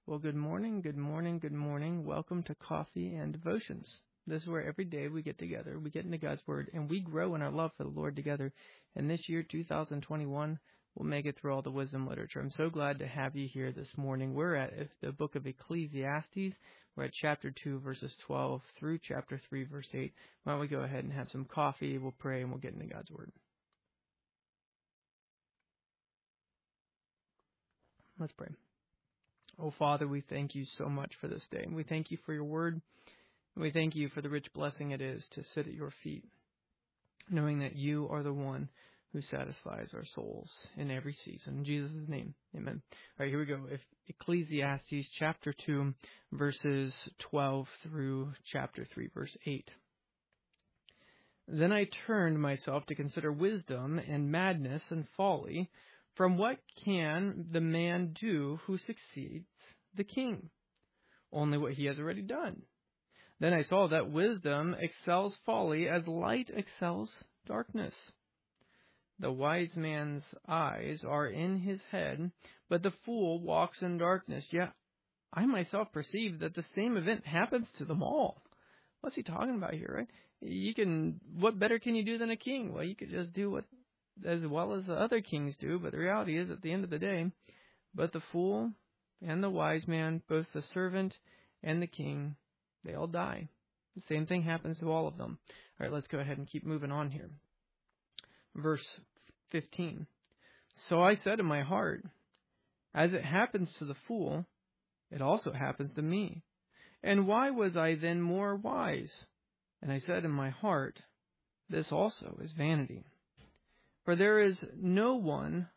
Well, good morning, good morning, good morning. Welcome to Coffee and Devotions. This is where every day we get together, we get into God's Word, and we grow in our love for the Lord together. And this year, 2021, we'll make it through all the wisdom literature. I'm so glad to have you here this morning. We're at the book of Ecclesiastes. We're at chapter 2, verses 12 through chapter 3, verse 8. Why don't we go ahead and have some coffee, we'll pray, and we'll get into God's Word. Let's pray. Oh, Father, we thank you so much for this day. We thank you for your word. And we thank you for the rich blessing it is to sit at your feet, knowing that you are the one who satisfies our souls in every season. In Jesus' name, amen. All right, here we go. Ecclesiastes chapter 2, verses 12 through chapter 3, verse 8. Then I turned myself to consider wisdom and madness and folly. From what can the man do who succeeds the king? Only what he has already done. Then I saw that wisdom excels folly as light excels darkness. The wise man's eyes are in his head, but the fool walks in darkness. Yet I myself perceive that the same event happens to them all. What's he talking about here, right? What better can you do than a king? Well, you could just do what as well as the other kings do, but the reality is at the end of the day, but the fool and the wise man, both the servant and the king, they all die. The same thing happens to all of them. All right, let's go ahead and keep moving on here. Verse 15. So I said in my heart, as it happens to the fool, it also happens to me. And why was I then more wise? And I said in my heart, this also is vanity. For there is no more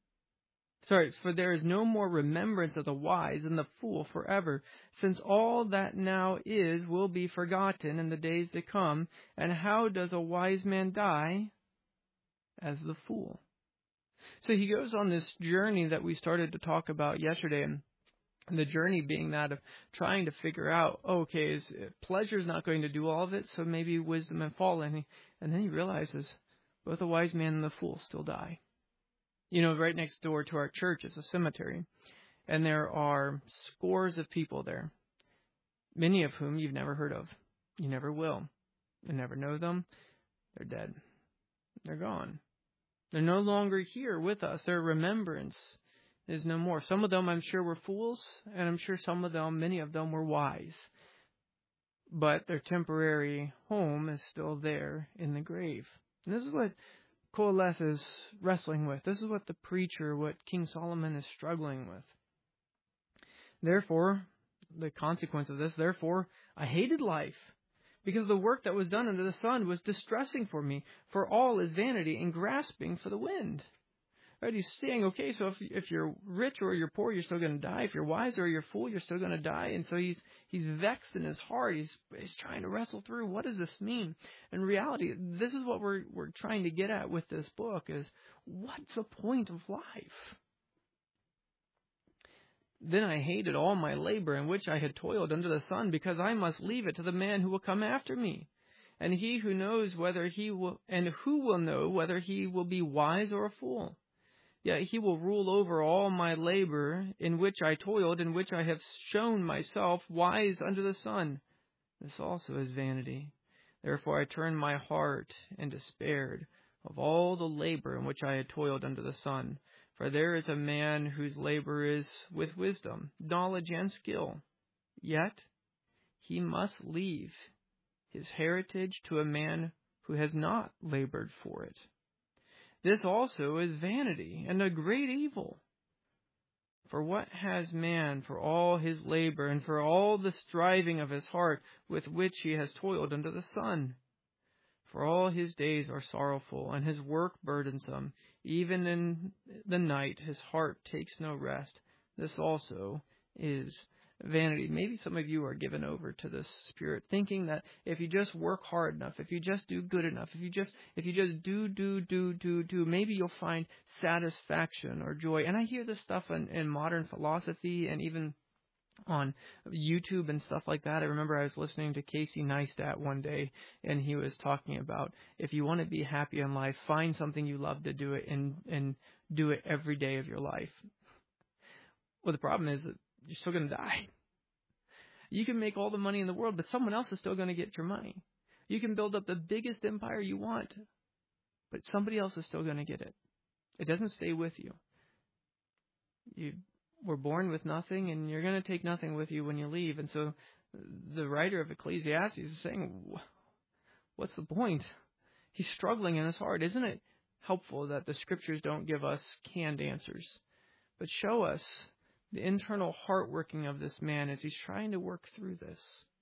remembrance of the wise than the fool forever, since all that now is will be forgotten in the days to come. And how does a wise man die? As the fool. So he goes on this journey that we started to talk about yesterday, and the journey being that of trying to figure out, pleasure is not going to do all of it, so maybe wisdom and folly. And then he realizes both the wise man and the fool still die. You know, right next door to our church is a cemetery, and there are scores of people there, many of whom you've never heard of. You never will. You never know them. They're dead. They're gone. They're no longer here with us. Their remembrance is no more. Some of them, I'm sure, were fools, and I'm sure many of them were wise. But their temporary home is still there in the grave. And this is what Qoheleth is wrestling with. This is what what King Solomon is struggling with. Therefore, the consequence of this, I hated life, because the work that was done under the sun was distressing for me, for all is vanity and grasping for the wind. Right? He's saying, so if you're rich or you're poor, you're still going to die. If you're wise or you're a fool, you're still going to die. And so he's vexed in his heart. He's trying to wrestle through, what does this mean? In reality, this is what we're trying to get at with this book is, what's the point of life? Then I hated all my labor in which I had toiled under the sun, because I must leave it to the man who will come after me. And who will know whether he will be wise or a fool. Yet he will rule over all my labor in which I toiled, in which I have shown myself wise under the sun. This also is vanity. Therefore I turned my heart and despaired of all the labor in which I had toiled under the sun. For there is a man whose labor is with wisdom, knowledge, and skill. Yet he must leave his heritage to a man who has not labored for it. This also is vanity and a great evil. For what has man for all his labor and for all the striving of his heart with which he has toiled under the sun? For all his days are sorrowful and his work burdensome. Even in the night his heart takes no rest. This also is vanity. Maybe some of you are given over to this spirit, thinking that if you just work hard enough, if you just do good enough, if you just do, maybe you'll find satisfaction or joy. And I hear this stuff in modern philosophy and even on YouTube and stuff like that. I remember I was listening to Casey Neistat one day, and he was talking about, if you want to be happy in life, find something you love to do it and do it every day of your life. Well, the problem is that you're still going to die. You can make all the money in the world, but someone else is still going to get your money. You can build up the biggest empire you want, but somebody else is still going to get it. It doesn't stay with you. You were born with nothing, and you're going to take nothing with you when you leave. And so the writer of Ecclesiastes is saying, what's the point? He's struggling in his heart. Isn't it helpful that the scriptures don't give us canned answers, but show us the internal heart working of this man as he's trying to work through this?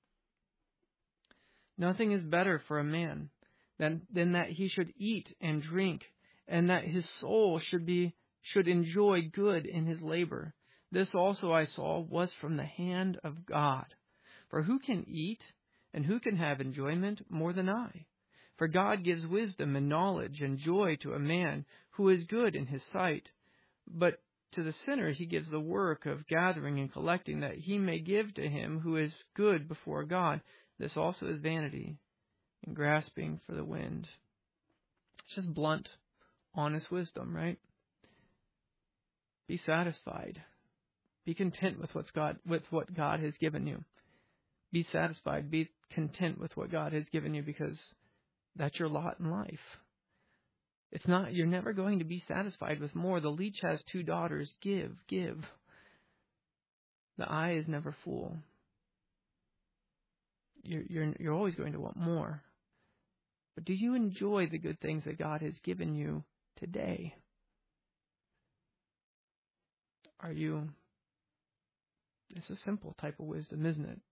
Nothing is better for a man than that he should eat and drink, and that his soul should enjoy good in his labor. This also I saw was from the hand of God. For who can eat and who can have enjoyment more than I? For God gives wisdom and knowledge and joy to a man who is good in his sight. But to the sinner he gives the work of gathering and collecting, that he may give to him who is good before God. This also is vanity and grasping for the wind. It's just blunt, honest wisdom, right? Be satisfied. Be content with what God has given you. Be satisfied. Be content with what God has given you, because that's your lot in life. You're never going to be satisfied with more. The leech has 2 daughters. Give. The eye is never full. You're always going to want more. But do you enjoy the good things that God has given you today? It's a simple type of wisdom, isn't it?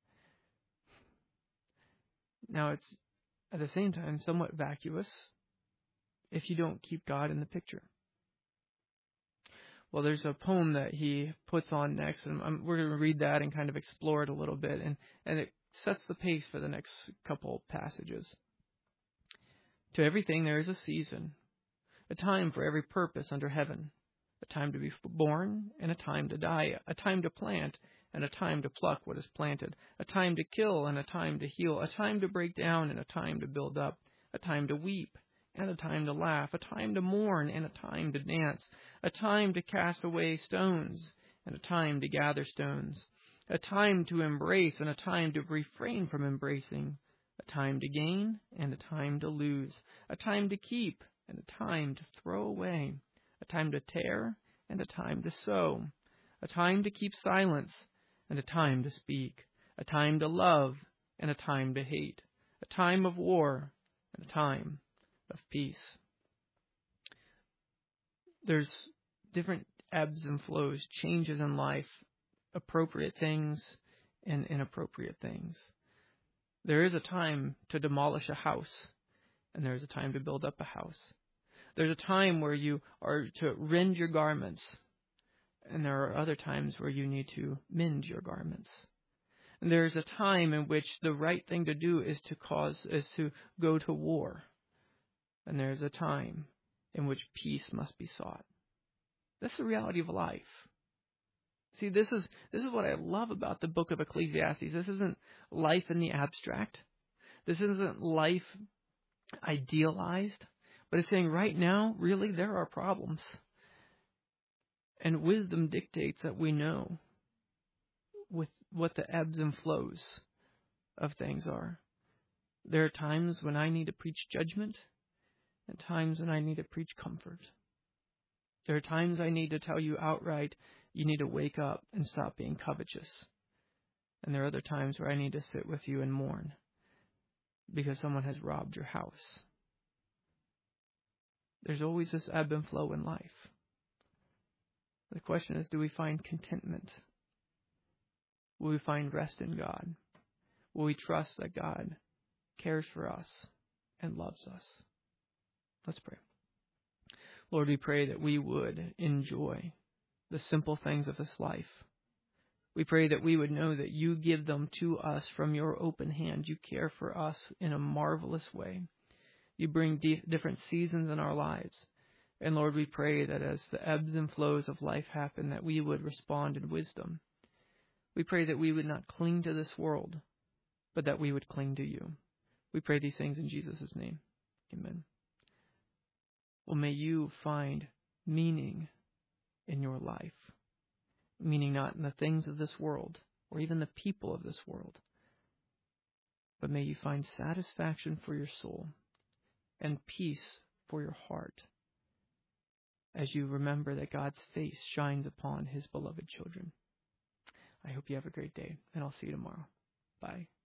Now, it's at the same time somewhat vacuous if you don't keep God in the picture. Well, there's a poem that he puts on next, and we're going to read that and kind of explore it a little bit, and it sets the pace for the next couple passages. To everything there is a season, a time for every purpose under heaven, a time to be born and a time to die, a time to plant and a time to pluck what is planted, a time to kill and a time to heal, a time to break down and a time to build up, a time to weep and a time to laugh, a time to mourn and a time to dance, a time to cast away stones and a time to gather stones, a time to embrace and a time to refrain from embracing, a time to gain and a time to lose, a time to keep and a time to throw away, a time to tear and a time to sow, a time to keep silence and a time to speak, a time to love and a time to hate, a time of war and a time of peace. There's different ebbs and flows, changes in life, appropriate things and inappropriate things. There is a time to demolish a house, and there's a time to build up a house. There's a time where you are to rend your garments, and there are other times where you need to mend your garments. And there's a time in which the right thing to do is to go to war. And there's a time in which peace must be sought. That's the reality of life. See, this is what I love about the book of Ecclesiastes. This isn't life in the abstract. This isn't life idealized. But it's saying right now, really, there are problems. And wisdom dictates that we know with what the ebbs and flows of things are. There are times when I need to preach judgment and times when I need to preach comfort. There are times I need to tell you outright, you need to wake up and stop being covetous. And there are other times where I need to sit with you and mourn because someone has robbed your house. There's always this ebb and flow in life. The question is, do we find contentment? Will we find rest in God? Will we trust that God cares for us and loves us? Let's pray. Lord, we pray that we would enjoy the simple things of this life. We pray that we would know that you give them to us from your open hand. You care for us in a marvelous way. You bring different seasons in our lives. And Lord, we pray that as the ebbs and flows of life happen, that we would respond in wisdom. We pray that we would not cling to this world, but that we would cling to you. We pray these things in Jesus' name. Amen. Well, may you find meaning in your life. meaning not in the things of this world or even the people of this world, but may you find satisfaction for your soul and peace for your heart as you remember that God's face shines upon his beloved children. I hope you have a great day, and I'll see you tomorrow. Bye.